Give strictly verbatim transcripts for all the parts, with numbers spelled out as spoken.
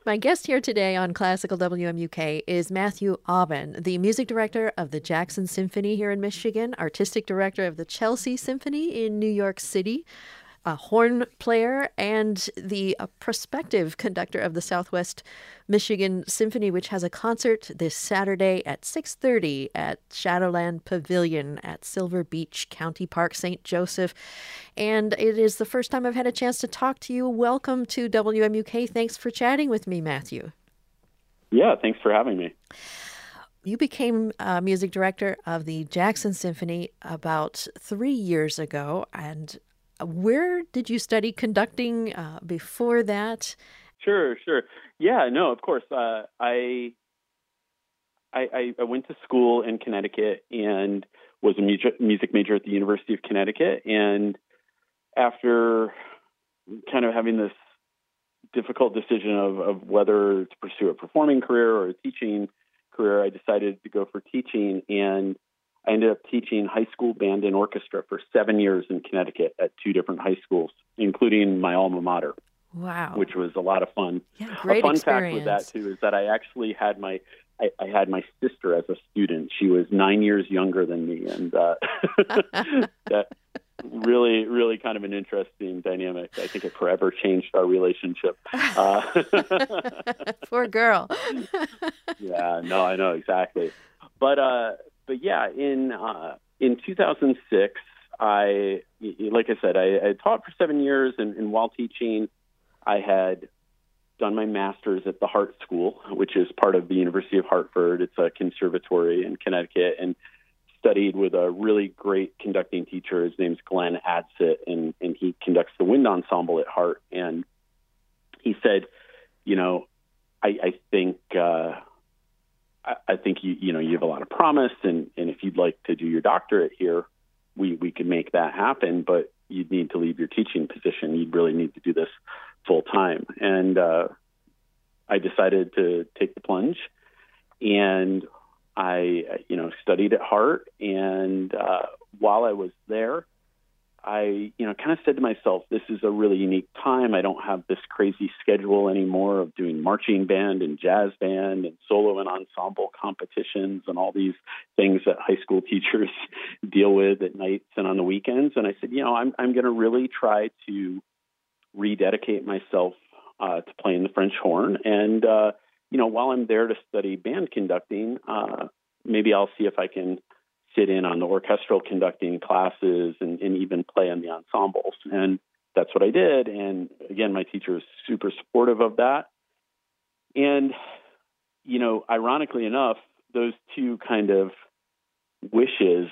My guest here today on Classical W M U K is Matthew Aubin, the music director of the Jackson Symphony here in Michigan, artistic director of the Chelsea Symphony in New York City, a horn player, and the uh, prospective conductor of the Southwest Michigan Symphony, which has a concert this Saturday at six thirty at Shadowland Pavilion at Silver Beach County Park, Saint Joseph. And it is the first time I've had a chance to talk to you. Welcome to W M U K. Thanks for chatting with me, Matthew. Yeah, thanks for having me. You became uh, music director of the Jackson Symphony about three years ago, and where did you study conducting uh, before that? Sure, sure. Yeah, no, of course. Uh, I, I I went to school in Connecticut and was a music music major at the University of Connecticut. And after kind of having this difficult decision of, of whether to pursue a performing career or a teaching career, I decided to go for teaching. And I ended up teaching high school band and orchestra for seven years in Connecticut at two different high schools, including my alma mater. Wow. Which was a lot of fun. Yeah, great a fun experience. fact with that, too, is that I actually had my I, I had my sister as a student. She was nine years younger than me, and uh, that really, really kind of an interesting dynamic. I think it forever changed our relationship. Uh, Poor girl. Yeah, no, I know, exactly. But uh, but yeah, in uh, in two thousand six, I, like I said, I, I taught for seven years, and, and while teaching, I had done my master's at the Hart School, which is part of the University of Hartford. It's a conservatory in Connecticut, and studied with a really great conducting teacher. His name's Glenn Adsit, and, and he conducts the wind ensemble at Hart. And he said, you know, I, I think uh, I, I think you you know you have a lot of promise, and, and if you'd like to do your doctorate here, we we could make that happen. But you'd need to leave your teaching position. You'd really need to do this full time. And uh, I decided to take the plunge, and I, you know, studied at Hart. And uh, while I was there, I, you know, kind of said to myself, this is a really unique time. I don't have this crazy schedule anymore of doing marching band and jazz band and solo and ensemble competitions and all these things that high school teachers deal with at nights and on the weekends. And I said, you know, I'm I'm going to really try to rededicate myself uh, to playing the French horn. And, uh, you know, while I'm there to study band conducting, uh, maybe I'll see if I can sit in on the orchestral conducting classes and, and even play in the ensembles. And that's what I did. And again, my teacher was super supportive of that. And, you know, ironically enough, those two kind of wishes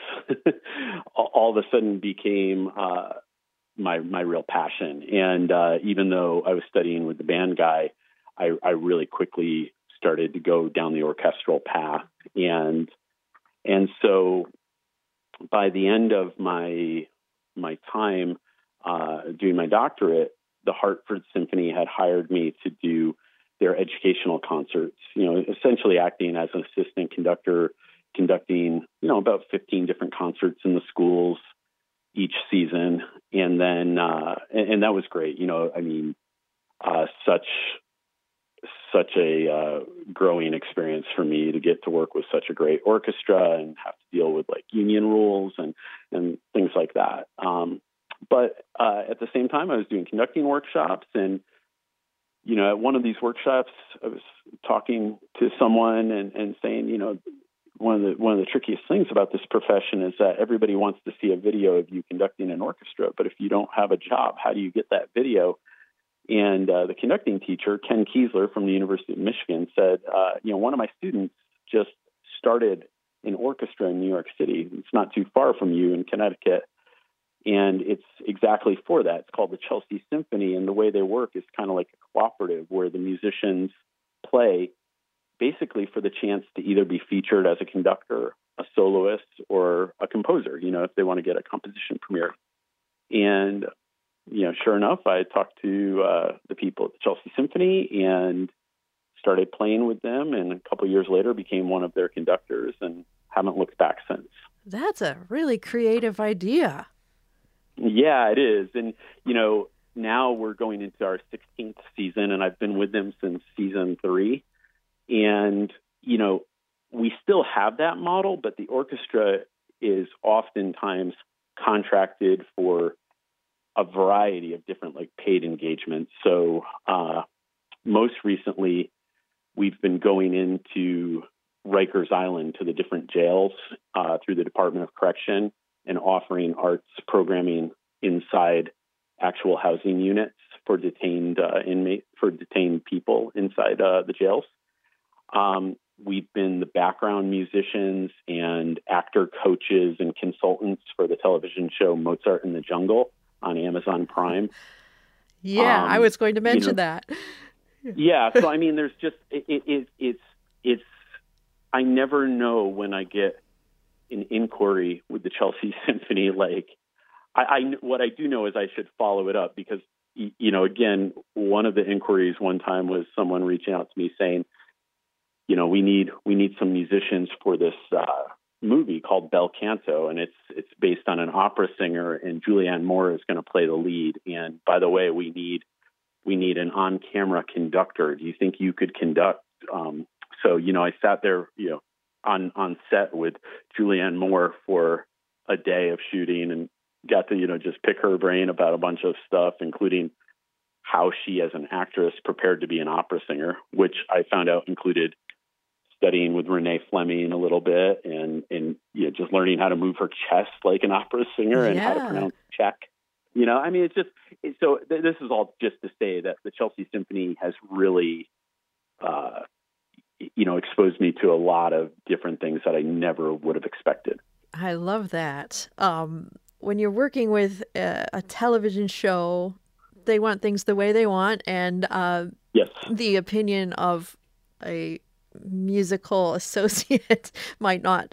all of a sudden became uh, my my real passion. And uh, even though I was studying with the band guy, I, I really quickly started to go down the orchestral path. And and so by the end of my my time uh, doing my doctorate, the Hartford Symphony had hired me to do their educational concerts, you know, essentially acting as an assistant conductor, conducting, you know, about fifteen different concerts in the schools each season. And then, uh, and, and that was great. You know, I mean, uh, such, such a uh, growing experience for me to get to work with such a great orchestra and have to deal with like union rules and, and things like that. Um, but uh, at the same time, I was doing conducting workshops. And, you know, at one of these workshops, I was talking to someone and, and saying, you know, one of the one of the trickiest things about this profession is that everybody wants to see a video of you conducting an orchestra. But if you don't have a job, how do you get that video? And uh, the conducting teacher, Ken Kiesler from the University of Michigan, said, uh, you know, one of my students just started an orchestra in New York City. It's not too far from you in Connecticut. And it's exactly for that. It's called the Chelsea Symphony. And the way they work is kind of like a cooperative where the musicians play basically for the chance to either be featured as a conductor, a soloist, or a composer, you know, if they want to get a composition premiere. And, you know, sure enough, I talked to uh, the people at the Chelsea Symphony and started playing with them. And a couple of years later, became one of their conductors and haven't looked back since. That's a really creative idea. Yeah, it is. And, you know, now we're going into our sixteenth season, and I've been with them since season three. And, you know, we still have that model, but the orchestra is oftentimes contracted for a variety of different like paid engagements. So uh, most recently, we've been going into Rikers Island to the different jails uh, through the Department of Correction and offering arts programming inside actual housing units for detained uh, inmate for detained people inside uh, the jails. Um, we've been the background musicians and actor coaches and consultants for the television show Mozart in the Jungle on Amazon Prime. Yeah, um, I was going to mention you know, that. yeah, so I mean, there's just it, it, it, it's it's. I never know when I get an inquiry with the Chelsea Symphony. Like, I, I what I do know is I should follow it up because you know, again, one of the inquiries one time was someone reaching out to me saying, you know, we need we need some musicians for this uh, movie called Bel Canto, and it's it's based on an opera singer, and Julianne Moore is going to play the lead. And by the way, we need we need an on-camera conductor. Do you think you could conduct? Um, so, you know, I sat there, you know, on on set with Julianne Moore for a day of shooting and got to, you know, just pick her brain about a bunch of stuff, including how she, as an actress, prepared to be an opera singer, which I found out included studying with Renee Fleming a little bit and, and you know, just learning how to move her chest like an opera singer and yeah. how to pronounce Czech. You know, I mean, it's just, it, so th- this is all just to say that the Chelsea Symphony has really, uh, you know, exposed me to a lot of different things that I never would have expected. I love that. Um, when you're working with a, a television show, they want things the way they want. And uh, yes. the opinion of a musical associate might not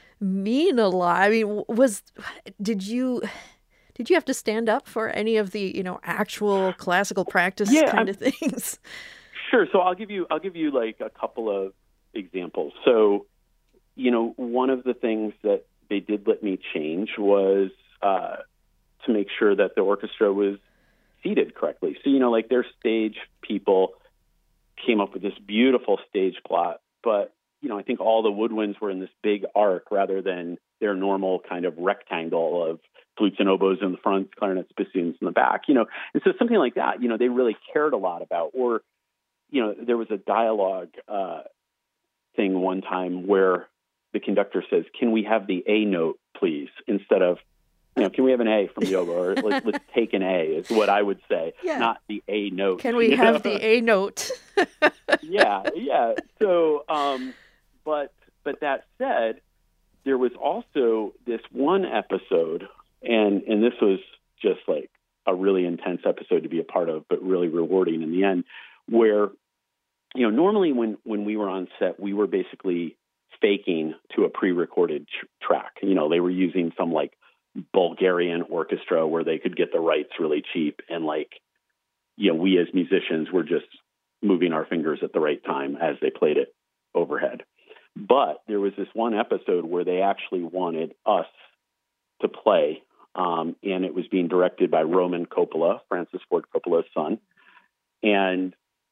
mean a lot. I mean, was, did you, did you have to stand up for any of the, you know, actual classical practice yeah, kind I'm, of things? Sure. So I'll give you, I'll give you like a couple of examples. So, you know, one of the things that they did let me change was uh, to make sure that the orchestra was seated correctly. So, you know, like their stage people came up with this beautiful stage plot, but, you know, I think all the woodwinds were in this big arc rather than their normal kind of rectangle of flutes and oboes in the front, clarinets, bassoons in the back, you know. And so something like that, you know, they really cared a lot about. Or, you know, there was a dialogue uh, thing one time where the conductor says, "Can we have the A note, please?" Instead of, you know, "Can we have an A from the oboe?" Or let's, let's take an A is what I would say, yeah. not the A note. Can we have know? the A note? yeah, yeah. So, um, but but that said, there was also this one episode, and and this was just like a really intense episode to be a part of, but really rewarding in the end, where, you know, normally when, when we were on set, we were basically faking to a pre-recorded tr- track. You know, they were using some like Bulgarian orchestra where they could get the rights really cheap. And like, you know, we as musicians were just moving our fingers at the right time as they played it overhead. But there was this one episode where they actually wanted us to play, um, and it was being directed by Roman Coppola, Francis Ford Coppola's son. And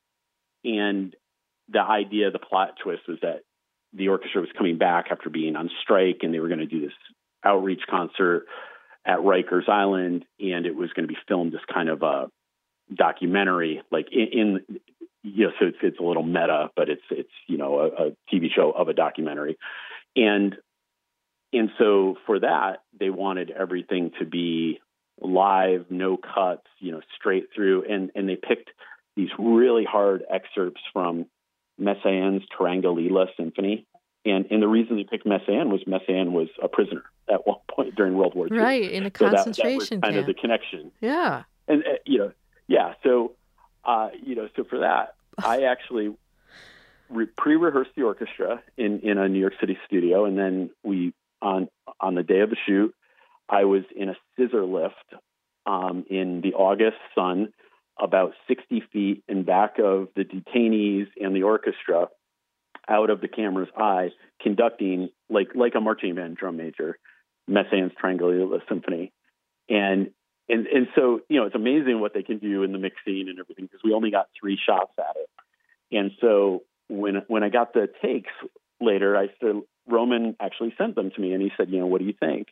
and the idea, the plot twist was that the orchestra was coming back after being on strike, and they were going to do this outreach concert at Rikers Island, and it was going to be filmed as kind of a documentary, like in, in you know, so it's, it's a little meta, but it's, it's, you know, a, a T V show of a documentary. And, and so for that, they wanted everything to be live, no cuts, you know, straight through. And, and they picked these really hard excerpts from Messiaen's Turanga Lila Symphony. And, and the reason they picked Messiaen was Messiaen was a prisoner at one point during World War Two. Right, in a so concentration that, that was kind camp. of the connection. Yeah. And, uh, you know, yeah. So, uh, you know, so for that, I actually re- pre-rehearsed the orchestra in, in a New York City studio. And then we, on, on the day of the shoot, I was in a scissor lift um, in the August sun, about sixty feet in back of the detainees and the orchestra, out of the camera's eye, conducting like like a marching band drum major, Messiaen's Turanga Lila Symphony. And and and so you know it's amazing what they can do in the mixing and everything because we only got three shots at it. And so when when I got the takes later, I said Roman actually sent them to me, and he said, you know, what do you think?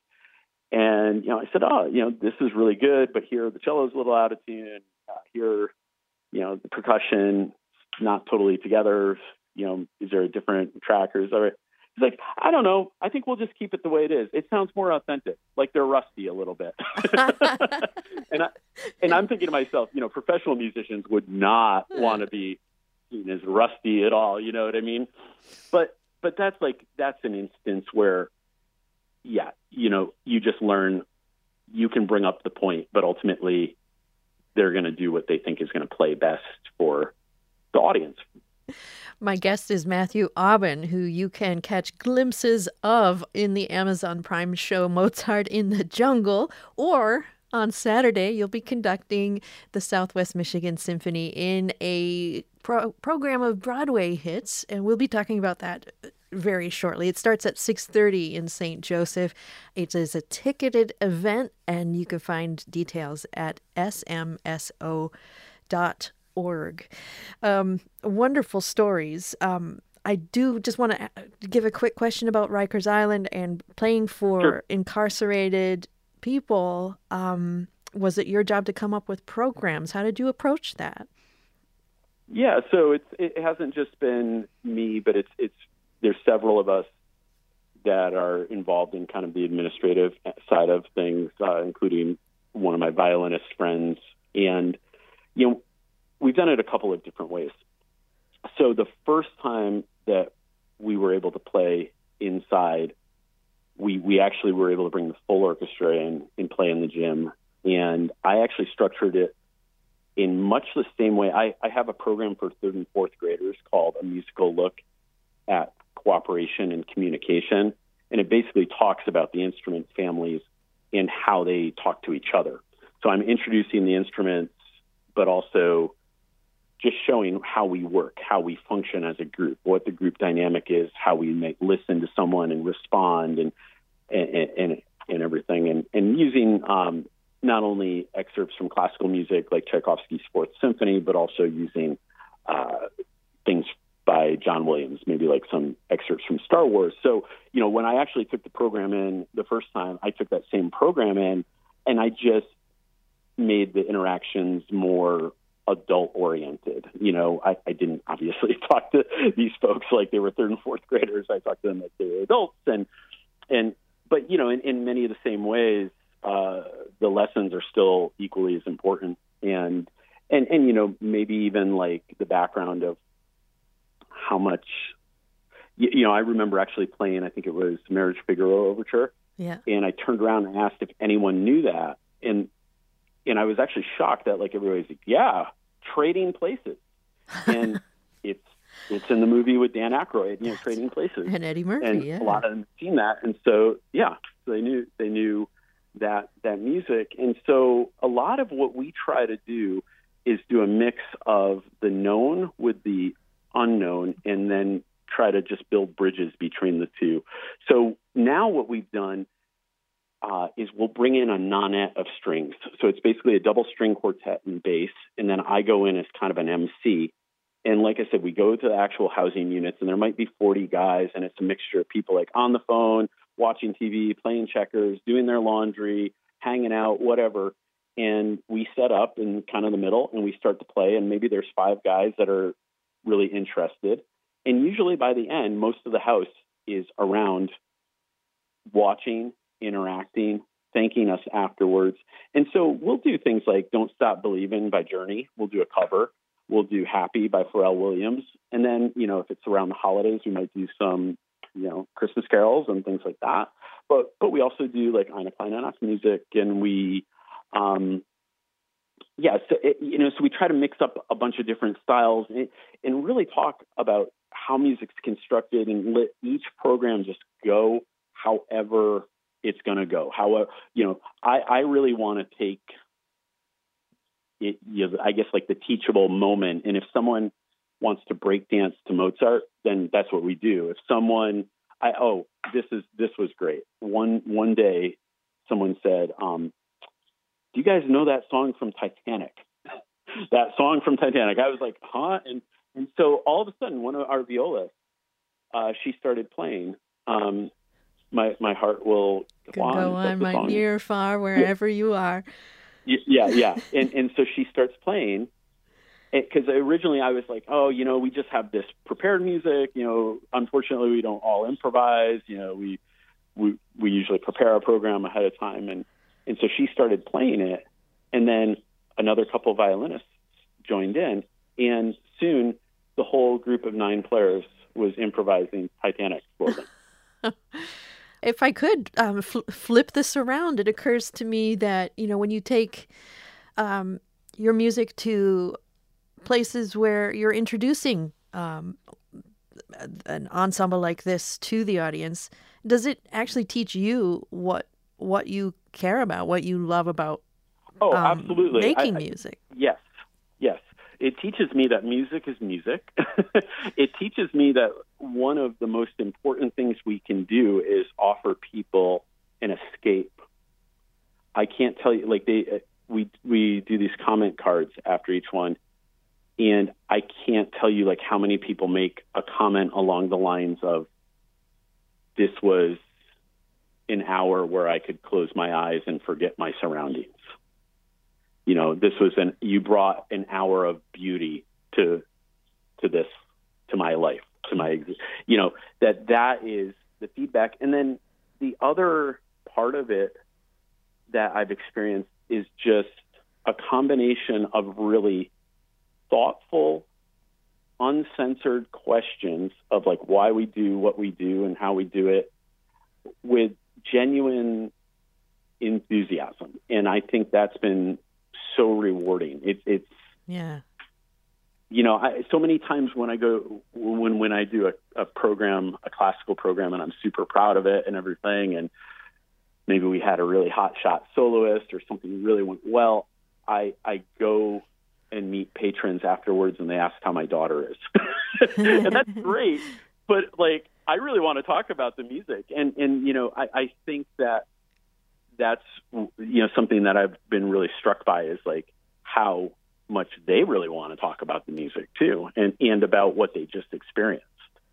And you know, I said, oh, you know, this is really good, but here the cello's a little out of tune. Uh, here, you know, the percussion not totally together. You know, is there a different track or is there? He's like, I don't know. I think we'll just keep it the way it is. It sounds more authentic, like they're rusty a little bit. and I, and I'm thinking to myself, you know, professional musicians would not want to be seen as rusty at all. You know what I mean? But but that's like that's an instance where, yeah, you know, you just learn. You can bring up the point, but ultimately, they're going to do what they think is going to play best for the audience. My guest is Matthew Aubin, who you can catch glimpses of in the Amazon Prime show Mozart in the Jungle, or on Saturday you'll be conducting the Southwest Michigan Symphony in a pro- program of Broadway hits, and we'll be talking about that very shortly. It starts at six thirty in Saint Joseph. It is a ticketed event, and you can find details at s m s o dot org. Um, wonderful stories. Um, I do just want to give a quick question about Rikers Island and playing for Sure. incarcerated people. Um, was it your job to come up with programs? How did you approach that? Yeah, so it's it hasn't just been me, but it's it's there's several of us that are involved in kind of the administrative side of things, uh, including one of my violinist friends, and you know. We've done it a couple of different ways. So the first time that we were able to play inside, we we actually were able to bring the full orchestra in and play in the gym. And I actually structured it in much the same way. I, I have a program for third and fourth graders called A Musical Look at Cooperation and Communication. And it basically talks about the instrument families and how they talk to each other. So I'm introducing the instruments, but also just showing how we work, how we function as a group, what the group dynamic is, how we make listen to someone and respond, and and and, and everything, and and using um, not only excerpts from classical music like Tchaikovsky's Fourth Symphony, but also using uh, things by John Williams, maybe like some excerpts from Star Wars. So you know, when I actually took the program in the first time, I took that same program in, and I just made the interactions more adult oriented. You know, I, I didn't obviously talk to these folks like they were third and fourth graders. I talked to them like they were adults, and and but you know, in, in many of the same ways, uh, the lessons are still equally as important. And and and you know, maybe even like the background of how much. You, you know, I remember actually playing. I think it was Marriage Figaro Overture. Yeah. And I turned around and asked if anyone knew that, and and I was actually shocked that like everybody's like, yeah. Trading Places, and it's it's in the movie with Dan Aykroyd, you know, Trading Places, and Eddie Murphy, and yeah. a lot of them have seen that, and so yeah, so they knew they knew that that music, and so a lot of what we try to do is do a mix of the known with the unknown, and then try to just build bridges between the two. So now what we've done. Uh, is we'll bring in a nonet of strings. So it's basically a double string quartet and bass, and then I go in as kind of an M C. And like I said, we go to the actual housing units, and there might be forty guys, and it's a mixture of people like on the phone, watching T V, playing checkers, doing their laundry, hanging out, whatever. And we set up in kind of the middle, and we start to play, and maybe there's five guys that are really interested. And usually by the end, most of the house is around watching, interacting, thanking us afterwards. And so we'll do things like Don't Stop Believing by Journey. We'll do a cover. We'll do Happy by Pharrell Williams. And then, you know, if it's around the holidays, we might do some, you know, Christmas carols and things like that. But but we also do like Eine Kleine Nacht music, and we, um, yeah, so, it, you know, so we try to mix up a bunch of different styles and, and really talk about how music's constructed and let each program just go however it's going to go. However, you know, I, I really want to take it, you know, I guess like the teachable moment. And if someone wants to break dance to Mozart, then that's what we do. If someone, I, oh, this is, this was great. One, one day someone said, um, do you guys know that song from Titanic? That song from Titanic. I was like, huh? And and so all of a sudden, one of our violas, uh, she started playing. Um, my my heart will go on. Go on, my near or far, wherever you are. Yeah, yeah. And and so she starts playing, because originally I was like, oh, you know, we just have this prepared music. You know, unfortunately, we don't all improvise. You know, we we we usually prepare our program ahead of time, and and so she started playing it, and then another couple of violinists joined in, and soon the whole group of nine players was improvising Titanic for them. If I could um, fl- flip this around, it occurs to me that, you know, when you take um, your music to places where you're introducing um, an ensemble like this to the audience, does it actually teach you what what you care about, what you love about oh, um, absolutely. making I, music? I, yes, yes. It teaches me that music is music. It teaches me that one of the most important things we can do is offer people an escape. I can't tell you, like they, we we do these comment cards after each one, and I can't tell you like how many people make a comment along the lines of, "This was an hour where I could close my eyes and forget my surroundings." You know, this was an, you brought an hour of beauty to, to this, to my life, to my, you know, that that is the feedback. And then the other part of it that I've experienced is just a combination of really thoughtful, uncensored questions of like why we do what we do and how we do it with genuine enthusiasm. And I think that's been so rewarding. It, it's, yeah. You know, I, so many times when I go, when, when I do a, a program, a classical program, and I'm super proud of it and everything, and maybe we had a really hot shot soloist or something really went well, I, I go and meet patrons afterwards and they ask how my daughter is. And that's great. But like, I really want to talk about the music. And, and, you know, I, I think that that's, you know, something that I've been really struck by is like how much they really want to talk about the music too, and, and about what they just experienced.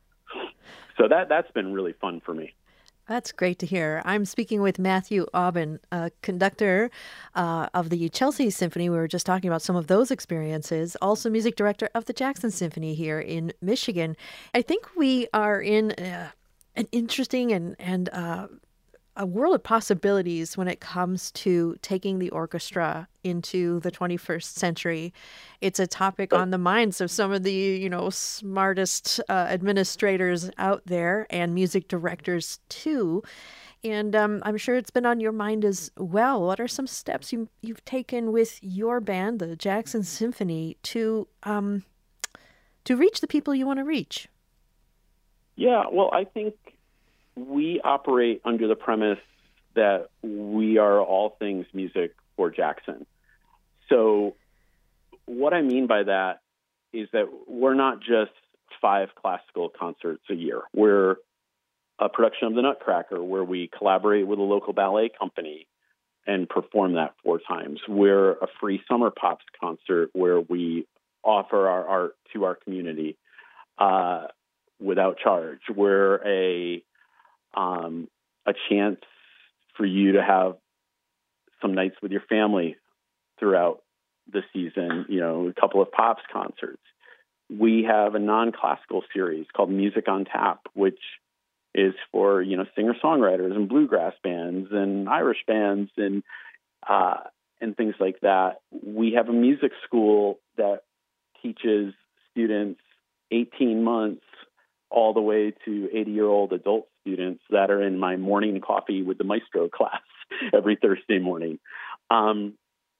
So that, that's been really fun for me. That's great to hear. I'm speaking with Matthew Aubin, a conductor uh, of the Chelsea Symphony. We were just talking about some of those experiences. Also music director of the Jackson Symphony here in Michigan. I think we are in uh, an interesting and, and uh, a world of possibilities when it comes to taking the orchestra into the twenty-first century. It's a topic on the minds of some of the, you know, smartest uh, administrators out there and music directors too. And um, I'm sure it's been on your mind as well. What are some steps you, you've taken with your band, the Jackson Symphony, to um, to reach the people you want to reach? Yeah, well, I think we operate under the premise that we are all things music for Jackson. So what I mean by that is that we're not just five classical concerts a year. We're a production of the Nutcracker where we collaborate with a local ballet company and perform that four times. We're a free Summer Pops concert where we offer our art to our community uh, without charge. We're a Um, a chance for you to have some nights with your family throughout the season, you know, a couple of Pops concerts. We have a non-classical series called Music on Tap, which is for, you know, singer-songwriters and bluegrass bands and Irish bands and, uh, and things like that. We have a music school that teaches students eighteen months all the way to eighty-year-old adult students that are in my morning coffee with the maestro class every Thursday morning. Um,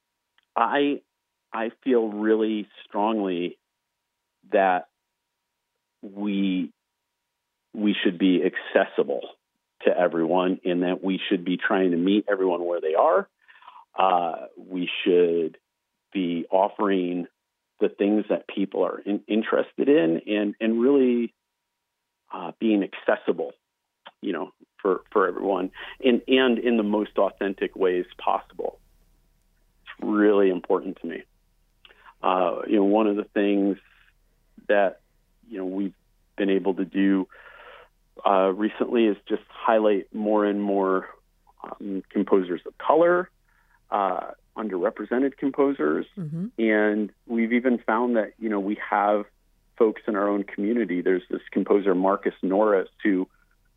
I I feel really strongly that we we should be accessible to everyone, and that we should be trying to meet everyone where they are. Uh, we should be offering the things that people are in, interested in, and and really Uh, being accessible, you know, for, for everyone, and, and in the most authentic ways possible. really important to me. Uh, you know, one of the things that, you know, we've been able to do uh, recently is just highlight more and more um, composers of color, uh, underrepresented composers. Mm-hmm. And we've even found that, you know, we have folks in our own community. There's this composer, Marcus Norris, who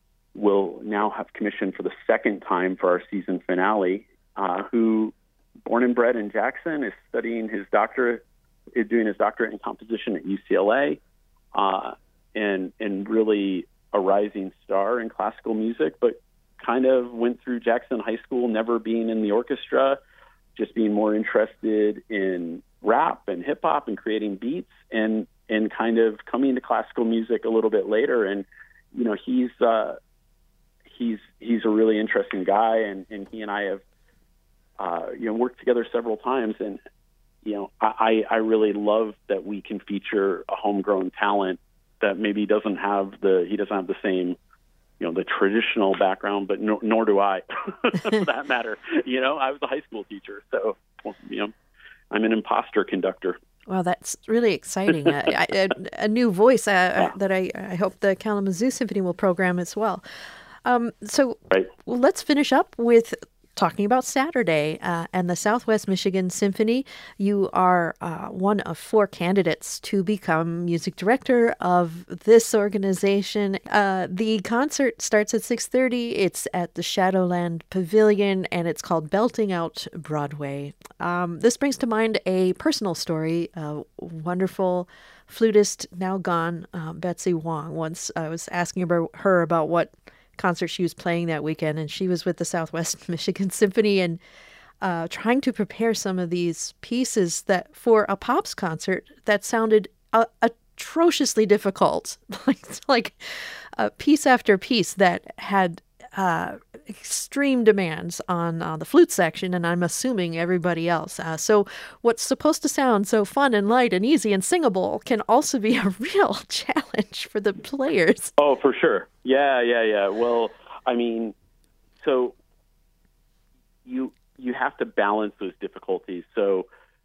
will now have commissioned for the second time for our season finale, uh, who, born and bred in Jackson, is studying his doctorate, is doing his doctorate in composition at U C L A, uh, and and really a rising star in classical music, but kind of went through Jackson High School, never being in the orchestra, just being more interested in rap and hip hop and creating beats, and and kind of coming to classical music a little bit later. And you know, he's uh, he's he's a really interesting guy, and, and he and I have uh, you know worked together several times. And you know, I I really love that we can feature a homegrown talent that maybe doesn't have the he doesn't have the same, you know, the traditional background, but nor, nor do I, for that matter. You know, I was a high school teacher, so you know, I'm an imposter conductor. Well, that's really exciting. a, a, a new voice uh, yeah. that I, I hope the Kalamazoo Symphony will program as well. Um, so right. well, let's finish up with talking about Saturday uh, and the Southwest Michigan Symphony. You are uh, one of four candidates to become music director of this organization. Uh, the concert starts at six thirty. It's at the Shadowland Pavilion, and it's called Belting Out Broadway. Um, this brings to mind a personal story. A wonderful flutist, now gone, uh, Betsy Wong. Once I was asking about her about what concert she was playing that weekend, and she was with the Southwest Michigan Symphony and uh, trying to prepare some of these pieces that for a pops concert that sounded uh, atrociously difficult, like like uh, piece after piece that had uh, extreme demands on uh, the flute section, and I'm assuming everybody else. Uh, so what's supposed to sound so fun and light and easy and singable can also be a real challenge for the players. Oh, for sure. Yeah, yeah, yeah. Well, I mean, so you you have to balance those difficulties. So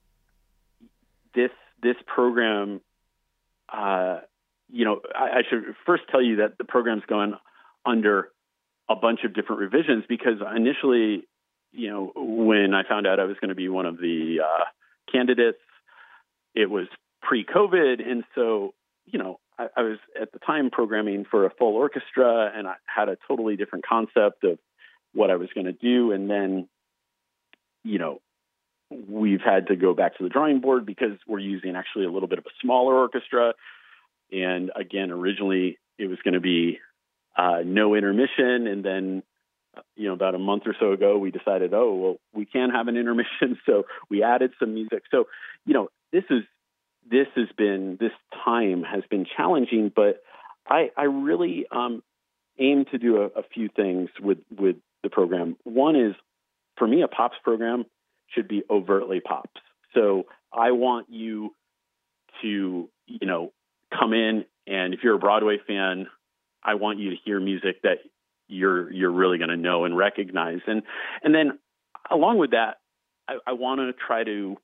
this this program, uh, you know, I, I should first tell you that the program's going under a bunch of different revisions, because initially, you know, when I found out I was going to be one of the uh, candidates, it was pre-COVID. And so, you know, I, I was at the time programming for a full orchestra, and I had a totally different concept of what I was going to do. And then, you know, we've had to go back to the drawing board because we're using actually a little bit of a smaller orchestra. And again, originally it was going to be Uh, no intermission. And then, you know, about a month or so ago, we decided, oh, well, we can have an intermission. So we added some music. So, you know, this is, this has been, this time has been challenging, but I, I really um, aim to do a, a few things with, with the program. One is, for me, a pops program should be overtly pops. So I want you to, you know, come in, and if you're a Broadway fan, I want you to hear music that you're you're really going to know and recognize. And and then along with that, I, I want to try to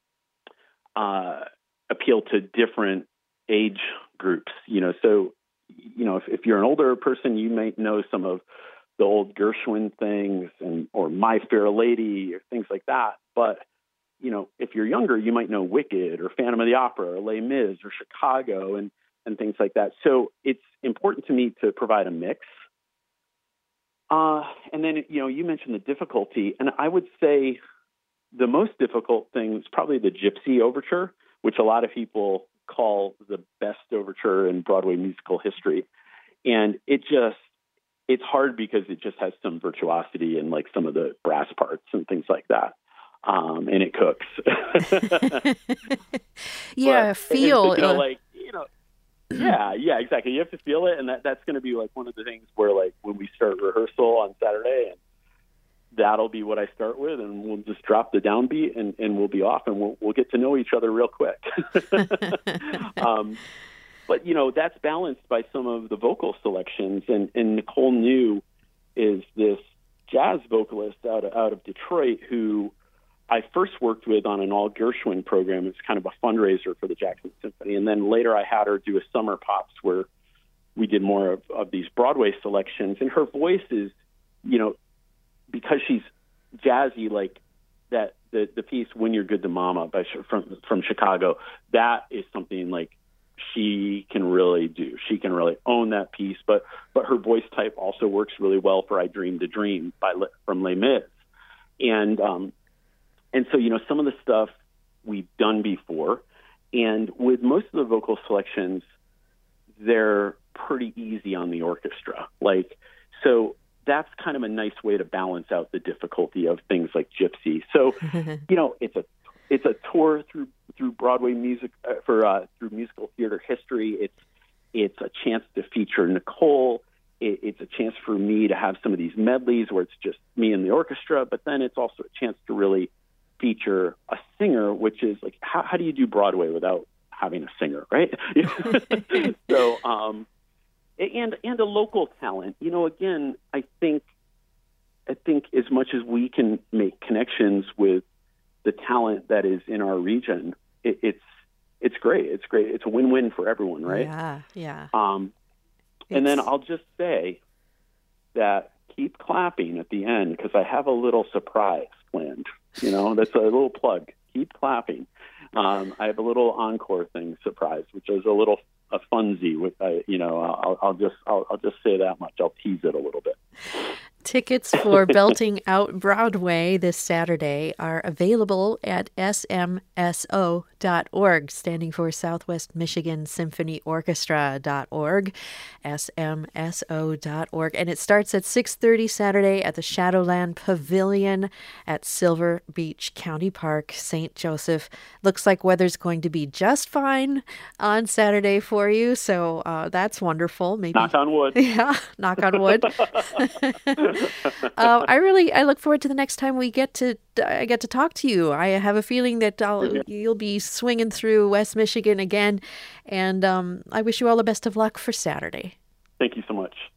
uh, appeal to different age groups. You know, so you know if, if you're an older person, you might know some of the old Gershwin things and or My Fair Lady or things like that. But you know, if you're younger, you might know Wicked or Phantom of the Opera or Les Mis or Chicago and and things like that. So it's important to me to provide a mix. Uh, and then, you know, you mentioned the difficulty, and I would say the most difficult thing is probably the Gypsy Overture, which a lot of people call the best overture in Broadway musical history. And it just, it's hard because it just has some virtuosity and like some of the brass parts and things like that. Um, and it cooks. yeah, but, feel. And, you know, like, you know, Yeah, yeah, exactly. You have to feel it, and that, that's going to be like one of the things where, like, when we start rehearsal on Saturday, and that'll be what I start with, and we'll just drop the downbeat, and, and we'll be off, and we'll we'll get to know each other real quick. um, but you know, that's balanced by some of the vocal selections, and, and Nicole New is this jazz vocalist out of, out of Detroit who I first worked with on an all Gershwin program. It's kind of a fundraiser for the Jackson Symphony. And then later I had her do a Summer Pops where we did more of, of these Broadway selections. And her voice is, you know, because she's jazzy, like that, the, the piece When You're Good to Mama by, from, from Chicago, that is something like she can really do. She can really own that piece. But, but her voice type also works really well for I Dreamed a Dream by, from Les Mis. And, um, And so, you know, some of the stuff we've done before, and with most of the vocal selections, they're pretty easy on the orchestra. Like, so that's kind of a nice way to balance out the difficulty of things like Gypsy. So, you know, it's a it's a tour through through Broadway music uh, for uh, through musical theater history. It's it's a chance to feature Nicole. It, it's a chance for me to have some of these medleys where it's just me and the orchestra. But then it's also a chance to really feature a singer, which is like, how, how do you do Broadway without having a singer, right? so, um, and and a local talent. You know, again, I think I think as much as we can make connections with the talent that is in our region, it, it's it's great. It's great. It's a win-win for everyone, right? Yeah, yeah. Um, and then I'll just say that keep clapping at the end because I have a little surprise planned. You know, that's a little plug. Keep clapping. Um, I have a little encore thing surprise, which is a little a funsy. With uh, you know, I'll, I'll just I'll, I'll just say that much. I'll tease it a little bit. Tickets for Belting Out Broadway this Saturday are available at S M S O dot org, standing for Southwest Michigan Symphony Orchestra dot org, S M S O dot org. And it starts at six thirty Saturday at the Shadowland Pavilion at Silver Beach County Park, Saint Joseph. Looks like weather's going to be just fine on Saturday for you, so uh, that's wonderful. Maybe knock on wood. Yeah, knock on wood. uh, I really I look forward to the next time we get to I get to talk to you. I have a feeling that I'll, you'll be swinging through West Michigan again, and um, I wish you all the best of luck for Saturday. Thank you so much.